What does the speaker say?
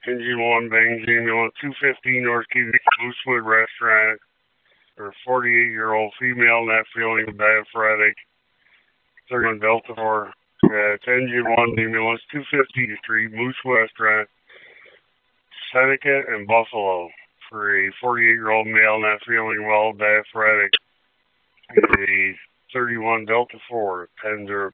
Engine 1 Bangs Ambulance, 215 North Key Moosewood Restaurant, for a 48-year-old female not feeling diaphoretic, 31 Delta 4. It's Engine 1 Ambulance, 250 Street, Moosewood Restaurant, Seneca and Buffalo, for a 48-year-old male not feeling well, diaphoretic, a 31 Delta 4, 10-0.